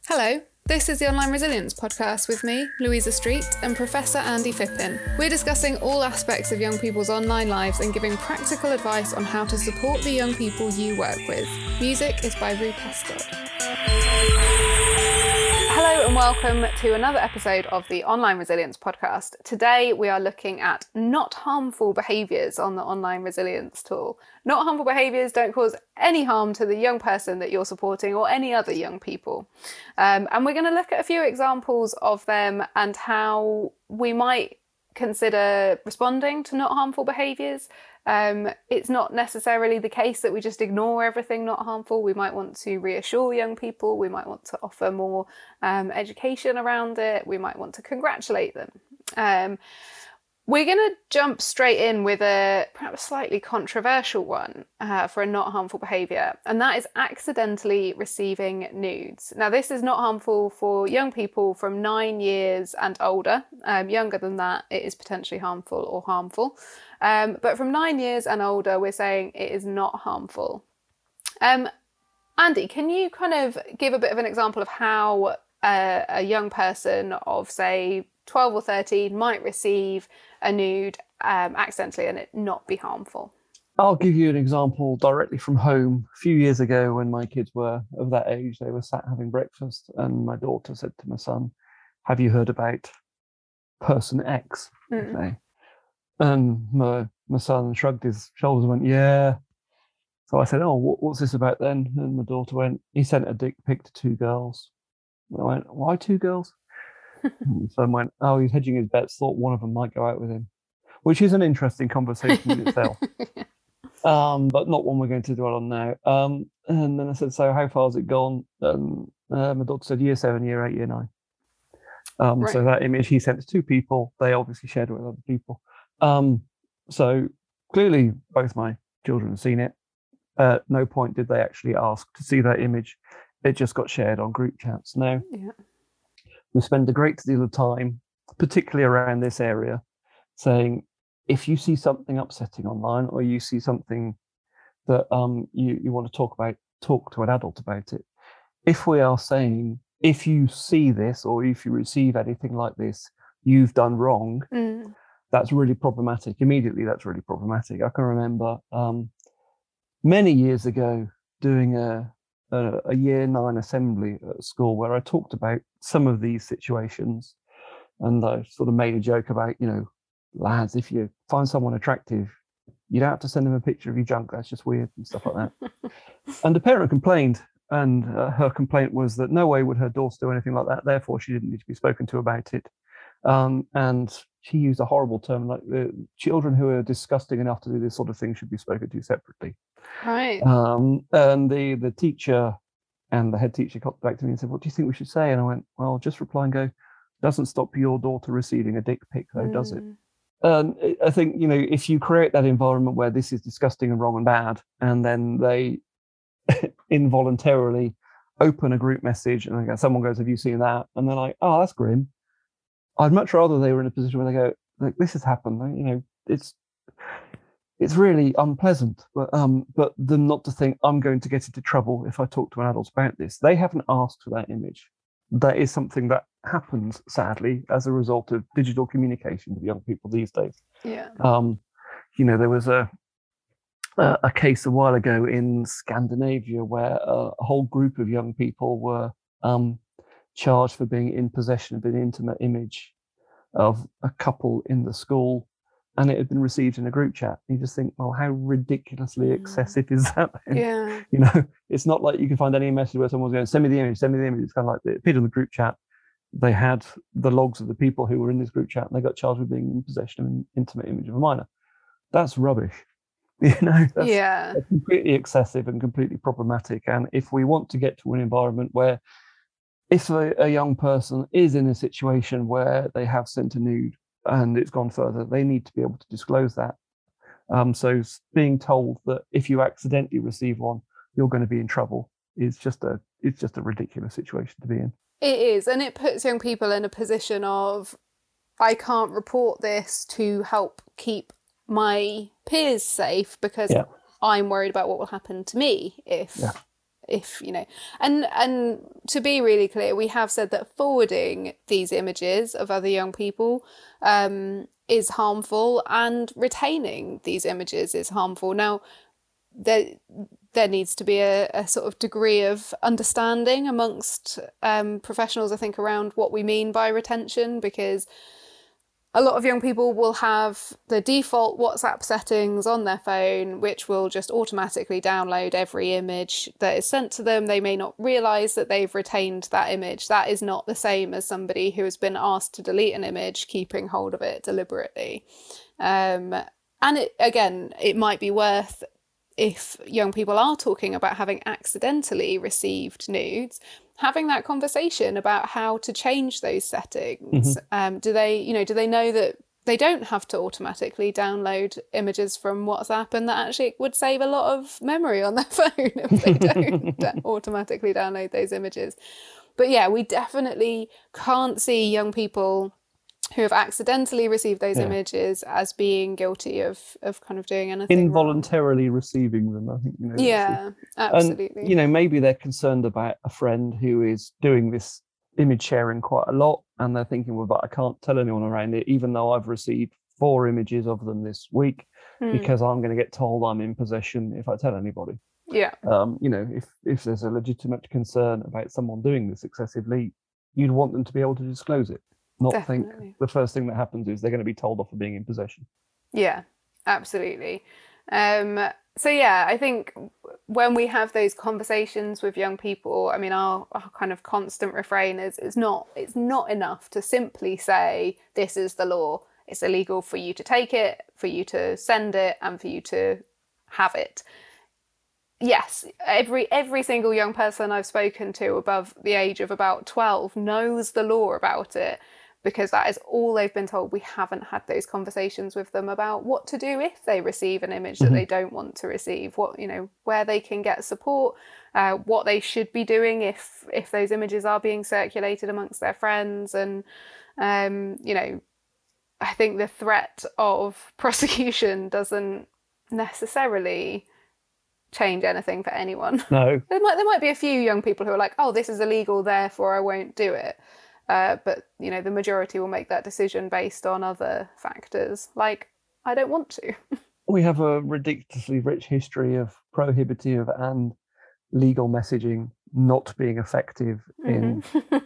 Hello, this is the Online Resilience Podcast with me, Louisa Street, and Professor Andy Phippen. We're discussing all aspects of young people's online lives and giving practical advice on how to support the young people you work with. Music is by Rue Castor. Hello and welcome to another episode of the Online Resilience Podcast. Today we are looking at not harmful behaviours on the Online Resilience tool. Not harmful behaviours don't cause any harm to the young person that you're supporting or any other young people. And we're going to look at a few examples of them and how we might consider responding to not harmful behaviours. It's not necessarily the case that we just ignore everything not harmful. We might want to reassure young people. We might want to offer more education around it. We might want to congratulate them. We're going to jump straight in with a perhaps slightly controversial one for a not harmful behaviour, and that is accidentally receiving nudes. Now, this is not harmful for young people from 9 years and older. Younger than that, it is potentially harmful or harmful. But from 9 years and older, we're saying it is not harmful. Andy, can you kind of give a bit of an example of how a young person of, say, 12 or 13 might receive a nude accidentally and it not be harmful? I'll give you an example directly from home. A few years ago, when my kids were of that age, they were sat having breakfast, and my daughter said to my son, "Have you heard about person X today?" And my son shrugged his shoulders and went, "Yeah." So I said, "Oh, what's this about then?" And my daughter went, "He sent a dick pic to 2 girls." And I went, "Why 2 girls?" So I went, "Oh, he's hedging his bets, thought one of them might go out with him," which is an interesting conversation in itself, but not one we're going to dwell on now. And then I said, "So how far has it gone?" My daughter said, Year 7, Year 8, Year 9. Right. So that image he sent to 2 people, they obviously shared it with other people. So clearly both my children have seen it. At no point did they actually ask to see that image. It just got shared on group chats. Now, we spend a great deal of time, particularly around this area, saying, if you see something upsetting online or you see something that you want to talk about, talk to an adult about it. If we are saying, if you see this or if you receive anything like this, you've done wrong, that's really problematic. Immediately, that's really problematic. I can remember many years ago doing a Year 9 assembly at school where I talked about some of these situations, and I sort of made a joke about, lads, if you find someone attractive, you don't have to send them a picture of your junk. That's just weird and stuff like that. And the parent complained, and her complaint was that no way would her daughter do anything like that. Therefore, she didn't need to be spoken to about it. And she used a horrible term, like the children who are disgusting enough to do this sort of thing should be spoken to separately. Right. And the teacher and the head teacher got back to me and said, "What do you think we should say?" And I went, "Well, just reply and go, doesn't stop your daughter receiving a dick pic, though, does it?" And I think, if you create that environment where this is disgusting and wrong and bad, and then they involuntarily open a group message and someone goes, "Have you seen that?" And they're like, "Oh, that's grim." I'd much rather they were in a position where they go, like, "This has happened. It's really unpleasant." But them not to think, "I'm going to get into trouble if I talk to an adult about this." They haven't asked for that image. That is something that happens, sadly, as a result of digital communication with young people these days. Yeah. There was a case a while ago in Scandinavia where a whole group of young people were charged for being in possession of an intimate image of a couple in the school, and it had been received in a group chat. You just think, well, how ridiculously excessive is that? Yeah. It's not like you can find any message where someone's going, "Send me the image, send me the image." It's kind of like it appeared in the group chat. They had the logs of the people who were in this group chat, and they got charged with being in possession of an intimate image of a minor. That's rubbish. That's completely excessive and completely problematic. And if we want to get to an environment where, if a young person is in a situation where they have sent a nude and it's gone further, they need to be able to disclose that. So being told that if you accidentally receive one, you're going to be in trouble is just a ridiculous situation to be in. It is, and it puts young people in a position of, I can't report this to help keep my peers safe because I'm worried about what will happen to me if if and to be really clear, we have said that forwarding these images of other young people is harmful, and retaining these images is harmful. Now, there needs to be a sort of degree of understanding amongst professionals, I think, around what we mean by retention, because a lot of young people will have the default WhatsApp settings on their phone, which will just automatically download every image that is sent to them. They may not realise that they've retained that image. That is not the same as somebody who has been asked to delete an image, keeping hold of it deliberately. And it might be worth, if young people are talking about having accidentally received nudes, having that conversation about how to change those settings. Do they know that they don't have to automatically download images from WhatsApp, and that actually would save a lot of memory on their phone if they don't automatically download those images? But yeah, we definitely can't see young people who have accidentally received those images as being guilty of kind of doing anything involuntarily wrong. Receiving them, I think. Yeah, absolutely. And maybe they're concerned about a friend who is doing this image sharing quite a lot, and they're thinking, well, but I can't tell anyone around it, even though I've received 4 images of them this week, because I'm going to get told I'm in possession if I tell anybody. Yeah. If there's a legitimate concern about someone doing this excessively, you'd want them to be able to disclose it. Not Definitely. Think the first thing that happens is they're going to be told off for being in possession. Yeah, absolutely. So yeah, I think when we have those conversations with young people, I mean, our kind of constant refrain is it's not enough to simply say, this is the law. It's illegal for you to take it, for you to send it, and for you to have it. Yes, every single young person I've spoken to above the age of about 12 knows the law about it, because that is all they've been told. We haven't had those conversations with them about what to do if they receive an image that they don't want to receive, where they can get support, what they should be doing if those images are being circulated amongst their friends. And, I think the threat of prosecution doesn't necessarily change anything for anyone. No. There might be a few young people who are like, oh, this is illegal, therefore I won't do it. But the majority will make that decision based on other factors, like, I don't want to. We have a ridiculously rich history of prohibitive and legal messaging not being effective in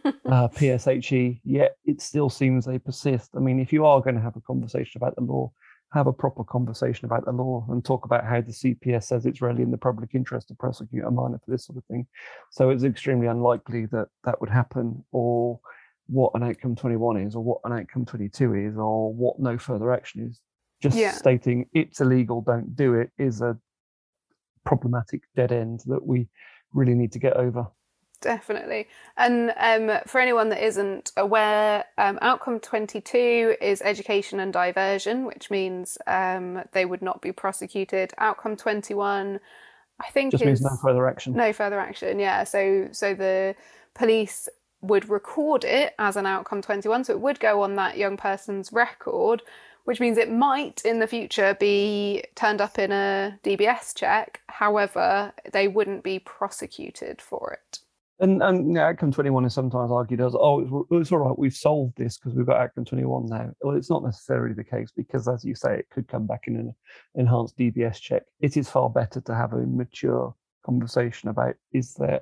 PSHE, yet it still seems they persist. I mean, if you are going to have a conversation about the law, have a proper conversation about the law and talk about how the CPS says it's really in the public interest to prosecute a minor for this sort of thing. So it's extremely unlikely that that would happen, or what an outcome 21 is, or what an outcome 22 is, or what no further action is. Just stating it's illegal, don't do it, is a problematic dead end that we really need to get over. Definitely. And for anyone that isn't aware, outcome 22 is education and diversion, which means they would not be prosecuted. Outcome 21, I think, just means no further action. No further action, yeah. So the police would record it as an outcome 21, so it would go on that young person's record, which means it might in the future be turned up in a DBS check. However, they wouldn't be prosecuted for it. And outcome 21 is sometimes argued as, it's all right, we've solved this because we've got outcome 21 now. Well, it's not necessarily the case, because, as you say, it could come back in an enhanced DBS check. It is far better to have a mature conversation about, is there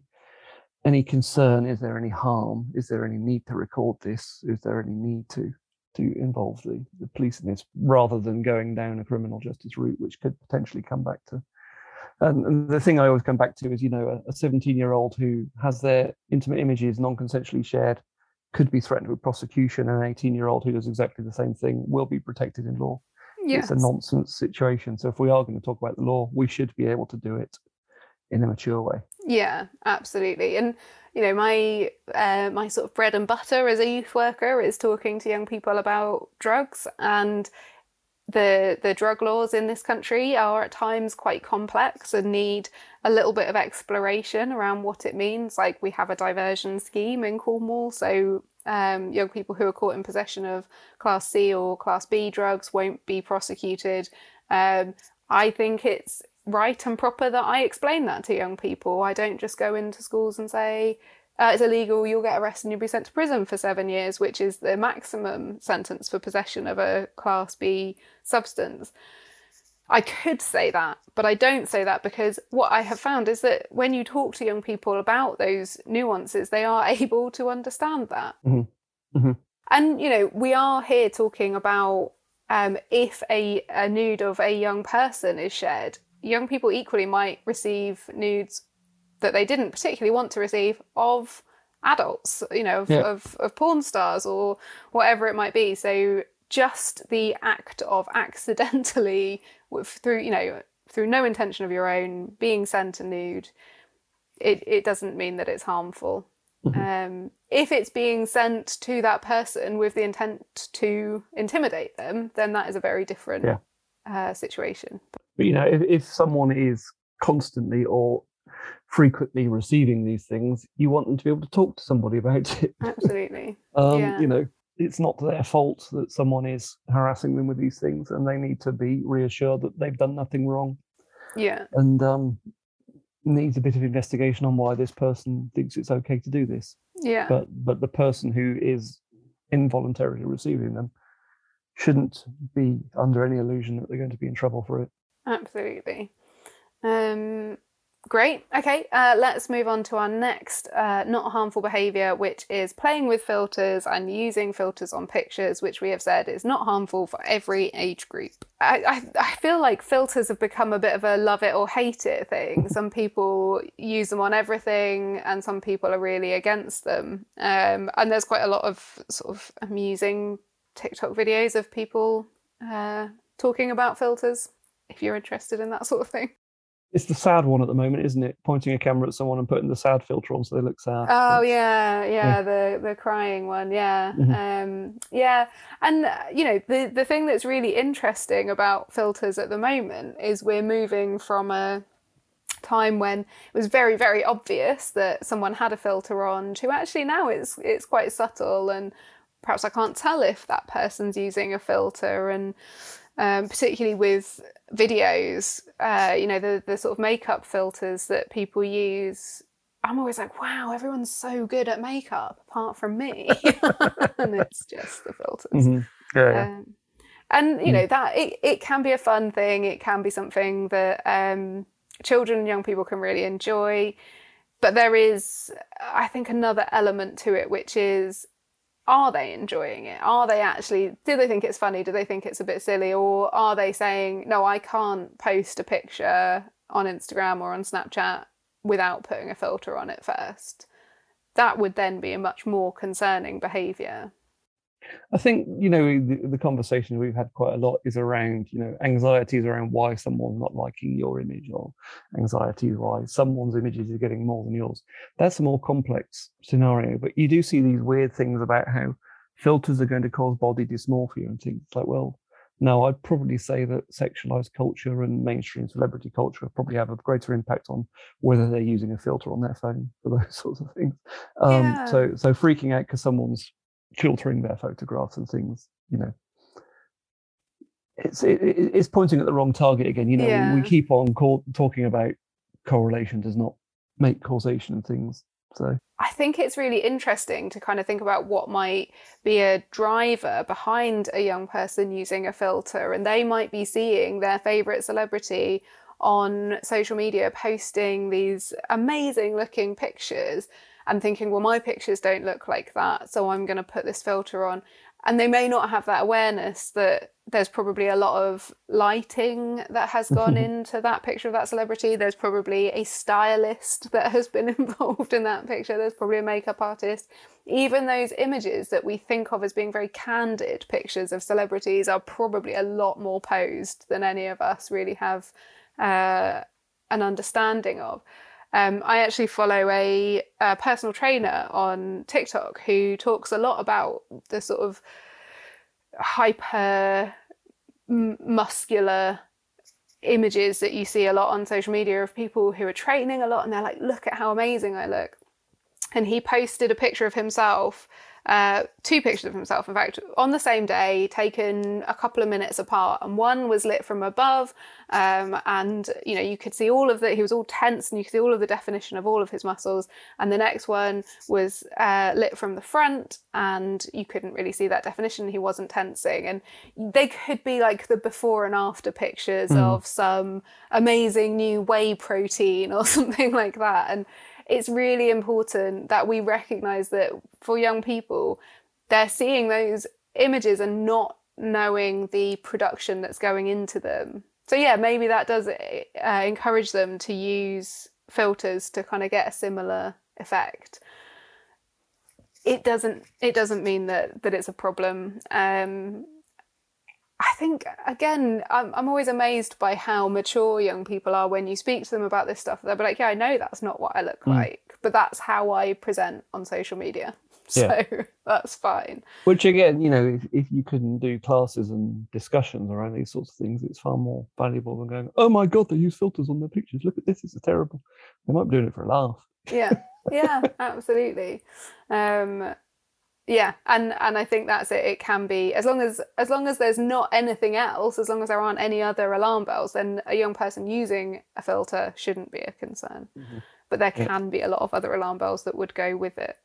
any concern? Is there any harm? Is there any need to record this? Is there any need to involve the police in this, rather than going down a criminal justice route, which could potentially come back to. And the thing I always come back to is, a 17-year-old who has their intimate images non-consensually shared could be threatened with prosecution, and an 18-year-old who does exactly the same thing will be protected in law. Yes. It's a nonsense situation. So if we are going to talk about the law, we should be able to do it in a mature way. Yeah, absolutely. And my sort of bread and butter as a youth worker is talking to young people about drugs, and the drug laws in this country are at times quite complex and need a little bit of exploration around what it means. Like, we have a diversion scheme in Cornwall, so young people who are caught in possession of Class C or Class B drugs won't be prosecuted. I think it's right and proper that I explain that to young people. I don't just go into schools and say, it's illegal, you'll get arrested and you'll be sent to prison for 7 years, which is the maximum sentence for possession of a Class B substance. I could say that, but I don't say that because what I have found is that when you talk to young people about those nuances, they are able to understand that. Mm-hmm. Mm-hmm. And, you know, we are here talking about if a nude of a young person is shared, young people equally might receive nudes that they didn't particularly want to receive of adults, you know, of porn stars or whatever it might be. So just the act of accidentally, through no intention of your own, being sent a nude, it doesn't mean that it's harmful. Mm-hmm. If it's being sent to that person with the intent to intimidate them, then that is a very different situation. But, you know, if someone is constantly or frequently receiving these things, you want them to be able to talk to somebody about it. Absolutely. You know, it's not their fault that someone is harassing them with these things, and they need to be reassured that they've done nothing wrong. Yeah. And needs a bit of investigation on why this person thinks it's okay to do this. Yeah. But the person who is involuntarily receiving them shouldn't be under any illusion that they're going to be in trouble for it. Absolutely. Great. Okay, let's move on to our next not harmful behaviour, which is playing with filters and using filters on pictures, which we have said is not harmful for every age group. I feel like filters have become a bit of a love it or hate it thing. Some people use them on everything and some people are really against them. And there's quite a lot of sort of amusing TikTok videos of people talking about filters, if you're interested in that sort of thing. It's the sad one at the moment, isn't it? Pointing a camera at someone and putting the sad filter on so they look sad. Oh, yeah. The crying one, yeah. Mm-hmm. And, you know, the thing that's really interesting about filters at the moment is we're moving from a time when it was very, very obvious that someone had a filter on to actually now it's quite subtle, and perhaps I can't tell if that person's using a filter. And particularly with videos, you know, the sort of makeup filters that people use, I'm always like, wow, everyone's so good at makeup apart from me. And it's just the filters. Mm-hmm. Yeah. And, you know, that it can be a fun thing. It can be something that children and young people can really enjoy. But there is, I think, another element to it, which is, are they enjoying it? Do they think it's funny? Do they think it's a bit silly? Or are they saying, no, I can't post a picture on Instagram or on Snapchat without putting a filter on it first? That would then be a much more concerning behaviour. I think, you know, the conversation we've had quite a lot is around, you know, anxieties around why someone's not liking your image, or anxieties why someone's images is getting more than yours. That's a more complex scenario, but you do see these weird things about how filters are going to cause body dysmorphia and things. It's like, well, no, I'd probably say that sexualized culture and mainstream celebrity culture probably have a greater impact on whether they're using a filter on their phone for those sorts of things. So freaking out because someone's filtering their photographs and things, you know, it's pointing at the wrong target again. You know, we keep on talking about correlation does not make causation and things. So I think it's really interesting to kind of think about what might be a driver behind a young person using a filter, and they might be seeing their favorite celebrity on social media posting these amazing looking pictures and thinking, well, my pictures don't look like that, so I'm going to put this filter on. And they may not have that awareness that there's probably a lot of lighting that has gone into that picture of that celebrity. There's probably a stylist that has been involved in that picture. There's probably a makeup artist. Even those images that we think of as being very candid pictures of celebrities are probably a lot more posed than any of us really have an understanding of. I actually follow a personal trainer on TikTok who talks a lot about the sort of hyper muscular images that you see a lot on social media of people who are training a lot and they're like, look at how amazing I look. And he posted a picture of himself two pictures of himself, in fact, on the same day, taken a couple of minutes apart, and one was lit from above, and you could see all of he was all tense, and you could see all of the definition of all of his muscles, and the next one was lit from the front, and you couldn't really see that definition. He wasn't tensing, and they could be like the before and after pictures of some amazing new whey protein or something like that. And it's really important that we recognize that for young people, they're seeing those images and not knowing the production that's going into them. So yeah, maybe that does encourage them to use filters to kind of get a similar effect. It doesn't mean that it's a problem. I think, again, I'm always amazed by how mature young people are when you speak to them about this stuff. They'll be like, yeah, I know that's not what I look like, but that's how I present on social media. So that's fine. Which, again, if you can do classes and discussions around these sorts of things, it's far more valuable than going, oh my God, they use filters on their pictures. Look at this, it's terrible. They might be doing it for a laugh. Yeah, absolutely. Yeah, and I think that's it. It can be, as long as there's not anything else, as long as there aren't any other alarm bells, then a young person using a filter shouldn't be a concern. But there can be a lot of other alarm bells that would go with it.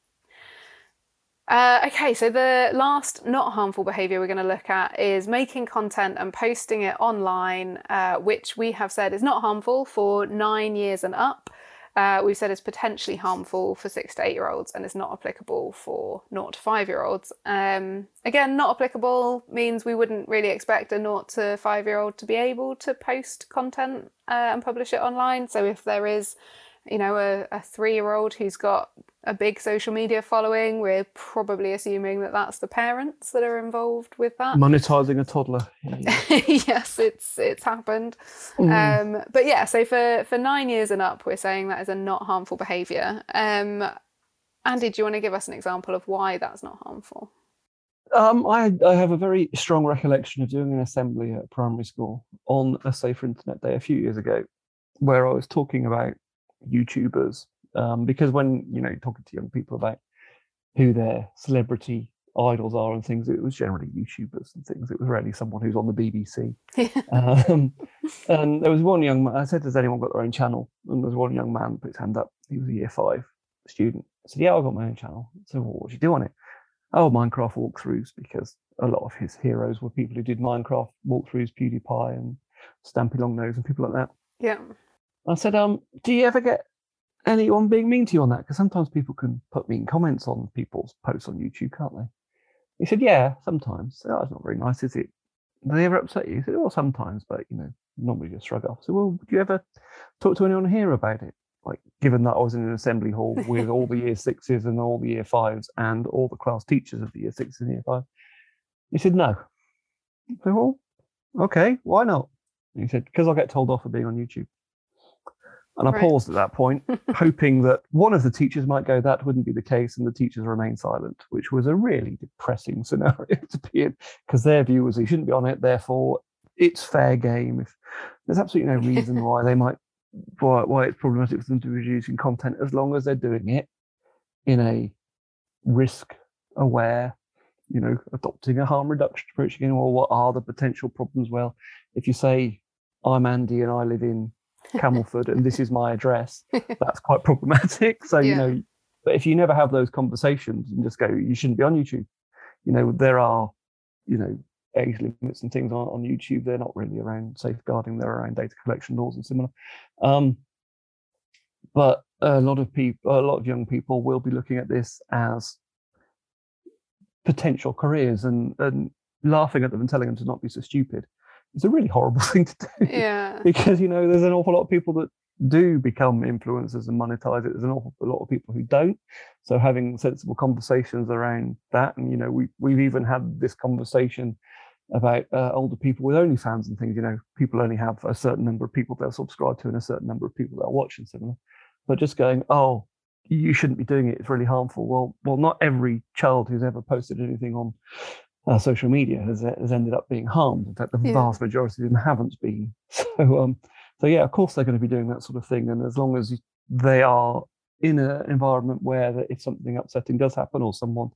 Okay, so the last not harmful behaviour we're going to look at is making content and posting it online, which we have said is not harmful for 9 years and up. We've said is potentially harmful for 6 to 8-year-olds and is not applicable for 0 to 5-year-olds. Again, not applicable means we wouldn't really expect a 0 to 5-year-old to be able to post content and publish it online. So if there is, a 3-year-old who's got a big social media following, we're probably assuming that that's the parents that are involved with that. Monetizing a toddler. Yes, it's happened. But yeah, so for 9 years and up, we're saying that is a not harmful behaviour. Andy, do you want to give us an example of why that's not harmful? I have a very strong recollection of doing an assembly at primary school on a Safer Internet Day a few years ago, where I was talking about YouTubers, because when talking to young people about who their celebrity idols are and things, it was generally YouTubers and things. It was rarely someone who's on the BBC. And there was one young man. I said, has anyone got their own channel? And there was one young man put his hand up. He was a year 5 student. I said, yeah, I've got my own channel. So what do you do on it? Oh, Minecraft walkthroughs, because a lot of his heroes were people who did Minecraft walkthroughs, PewDiePie and Stampy Longnose and people like that. Yeah. I said, do you ever get anyone being mean to you on that? Because sometimes people can put mean comments on people's posts on YouTube, can't they? He said, yeah, sometimes. So, that's not very nice, is it? Do they ever upset you? He said, well, sometimes, but, normally just shrug off. So, well, would you ever talk to anyone here about it? Like, given that I was in an assembly hall with all the year 6s and all the year 5s and all the class teachers of the year 6 and year 5. He said, no. I said, well, okay, why not? And he said, because I get told off for being on YouTube. And I paused at that point, hoping that one of the teachers might go, that wouldn't be the case, and the teachers remain silent, which was a really depressing scenario to be in, because their view was he shouldn't be on it, therefore it's fair game. If there's absolutely no reason why it's problematic for them to be producing content, as long as they're doing it in a risk-aware, adopting a harm reduction approach. Again, well, what are the potential problems? Well, if you say, I'm Andy and I live in Camelford and this is my address, that's quite problematic. So but if you never have those conversations and just go, you shouldn't be on YouTube, there are age limits and things on YouTube. They're not really around safeguarding, they're around data collection laws and similar. But a lot of young people will be looking at this as potential careers and laughing at them and telling them to not be so stupid. It's a really horrible thing to do. Yeah. Because, there's an awful lot of people that do become influencers and monetize it. There's an awful lot of people who don't. So having sensible conversations around that, and, we've even had this conversation about older people with OnlyFans and things. People only have a certain number of people they'll subscribe to and a certain number of people they'll watch and similar. But just going, oh, you shouldn't be doing it, it's really harmful. Well, not every child who's ever posted anything on social media has ended up being harmed. In fact, the vast majority of them haven't been. So yeah, of course they're going to be doing that sort of thing. And as long as they are in an environment where if something upsetting does happen or someone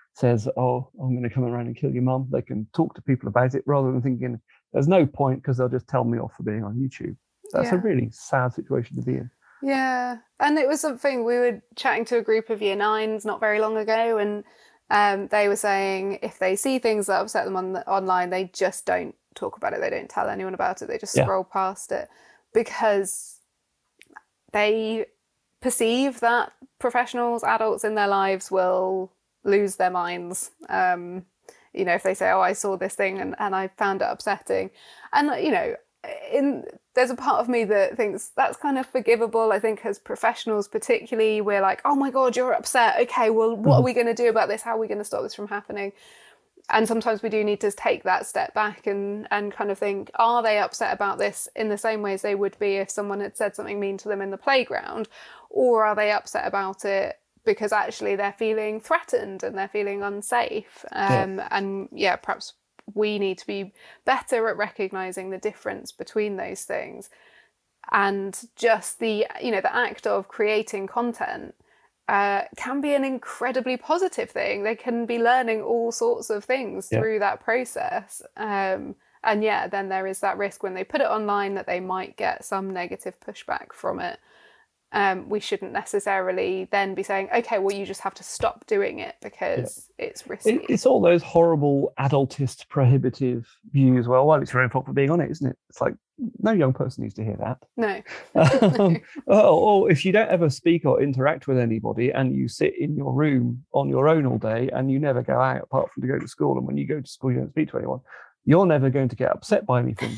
says, oh, I'm going to come around and kill your mum. They can talk to people about it rather than thinking there's no point because they'll just tell me off for being on YouTube. That's a really sad situation to be in. Yeah. And it was something we were chatting to a group of year 9s not very long ago, and they were saying if they see things that upset them online, they just don't talk about it. They don't tell anyone about it. They just scroll past it because they perceive that professionals, adults in their lives will lose their minds. If they say, oh, I saw this thing and I found it upsetting. And, there's a part of me that thinks that's kind of forgivable. I think as professionals particularly, we're like, oh my God, you're upset. Okay, well, what are we going to do about this? How are we going to stop this from happening? And sometimes we do need to take that step back and kind of think, are they upset about this in the same way as they would be if someone had said something mean to them in the playground? Or are they upset about it because actually they're feeling threatened and they're feeling unsafe? Perhaps we need to be better at recognizing the difference between those things. And just the act of creating content can be an incredibly positive thing. They can be learning all sorts of things through that process. Then there is that risk when they put it online that they might get some negative pushback from it. We shouldn't necessarily then be saying, okay, well, you just have to stop doing it because it's risky. It's all those horrible adultist prohibitive views. Well, it's your own fault for being on it, isn't it? It's like, no young person needs to hear that. No. Or if you don't ever speak or interact with anybody and you sit in your room on your own all day and you never go out apart from to go to school, and when you go to school, you don't speak to anyone, you're never going to get upset by anything.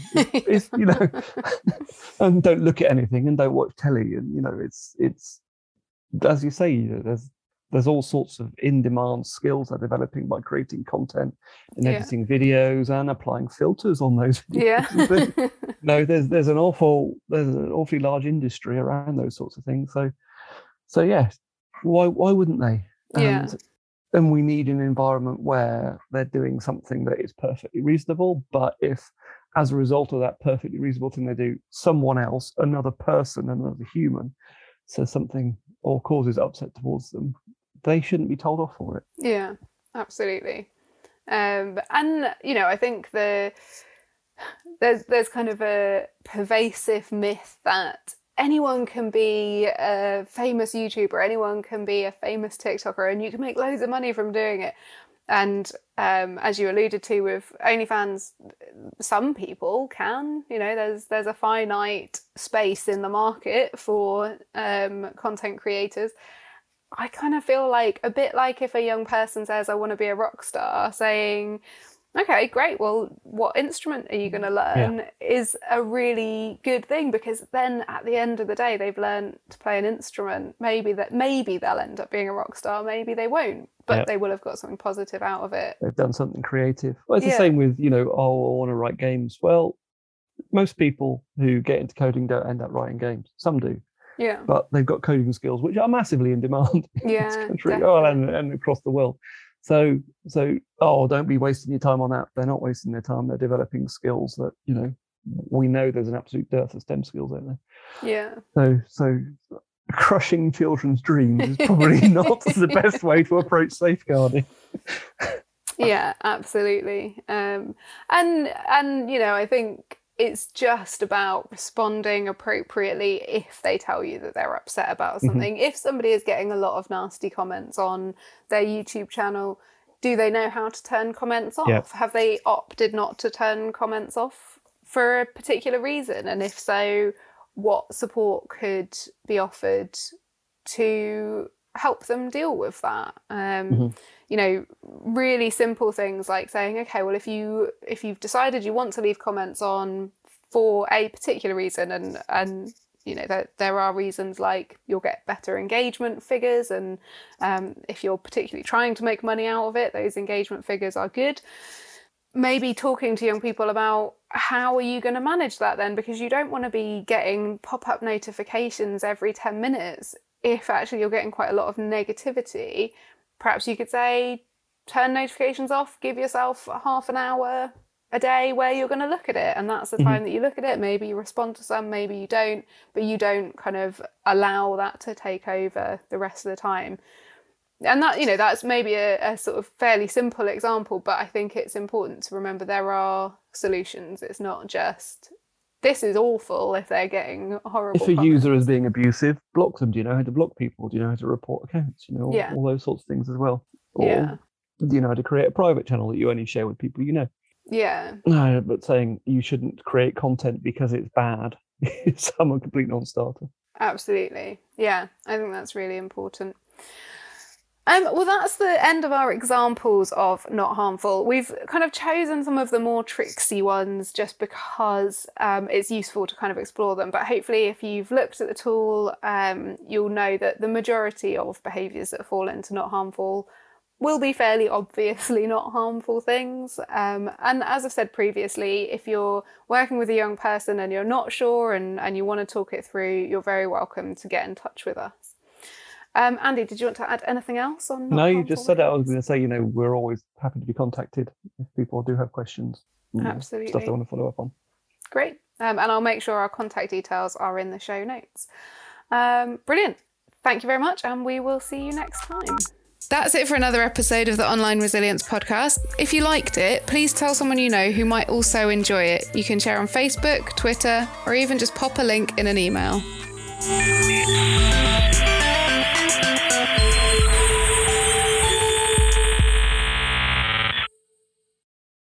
And don't look at anything and don't watch telly. And, it's as you say, there's all sorts of in-demand skills they're developing by creating content and editing videos and applying filters on those videos. There's an awfully large industry around those sorts of things. So yeah, why wouldn't they? And we need an environment where they're doing something that is perfectly reasonable. But if, as a result of that perfectly reasonable thing they do, someone else, another person, another human, says something or causes upset towards them, they shouldn't be told off for it. Yeah, absolutely. I think there's kind of a pervasive myth that anyone can be a famous YouTuber, anyone can be a famous TikToker, and you can make loads of money from doing it. And as you alluded to with OnlyFans, some people can, there's a finite space in the market for content creators. I kind of feel like a bit like if a young person says, I want to be a rock star, saying, okay, great. Well, what instrument are you going to learn is a really good thing, because then at the end of the day, they've learned to play an instrument. Maybe they'll end up being a rock star. Maybe they won't, but they will have got something positive out of it. They've done something creative. Well, it's the same with, I want to write games. Well, most people who get into coding don't end up writing games. Some do. Yeah. But they've got coding skills, which are massively in demand in this country and across the world. So, don't be wasting your time on that. They're not wasting their time. They're developing skills that, we know there's an absolute dearth of STEM skills out there. Yeah. So crushing children's dreams is probably not the best way to approach safeguarding. Yeah, absolutely. And I think it's just about responding appropriately if they tell you that they're upset about something. If somebody is getting a lot of nasty comments on their YouTube channel, do they know how to turn comments off? Yep. Have they opted not to turn comments off for a particular reason? And if so, what support could be offered to help them deal with that? Really simple things like saying, okay, well, if you've decided you want to leave comments on for a particular reason, and there are reasons like you'll get better engagement figures, and if you're particularly trying to make money out of it, those engagement figures are good. Maybe talking to young people about how are you going to manage that then, because you don't want to be getting pop-up notifications every 10 minutes if actually you're getting quite a lot of negativity. Perhaps you could say, turn notifications off, give yourself half an hour a day where you're going to look at it. And that's the time that you look at it. Maybe you respond to some, maybe you don't, but you don't kind of allow that to take over the rest of the time. And that, you know, that's maybe a sort of fairly simple example, but I think it's important to remember there are solutions. It's not just, this is awful if they're getting horrible If a comments. user is being abusive, block them. Do you know how to block people? Do you know how to report accounts? You know, Yeah. all those sorts of things as well. Or Yeah. do you know how to create a private channel that you only share with people you know? Yeah. No, but saying you shouldn't create content because it's bad is a complete non-starter. Absolutely. Yeah, I think that's really important. Well, that's the end of our examples of not harmful. We've kind of chosen some of the more tricksy ones just because it's useful to kind of explore them. But hopefully if you've looked at the tool, you'll know that the majority of behaviours that fall into not harmful will be fairly obviously not harmful things. And as I've said previously, if you're working with a young person and you're not sure and you want to talk it through, you're very welcome to get in touch with us. Andy, did you want to add anything else on? No, you just said that. I was going to say, you know, we're always happy to be contacted if people do have questions. Absolutely. Stuff they want to follow up on. Great. And I'll make sure our contact details are in the show notes. Brilliant. Thank you very much, and we will see you next time. That's it for another episode of the Online Resilience Podcast. If you liked it, please tell someone you know who might also enjoy it. You can share on Facebook, Twitter, or even just pop a link in an email.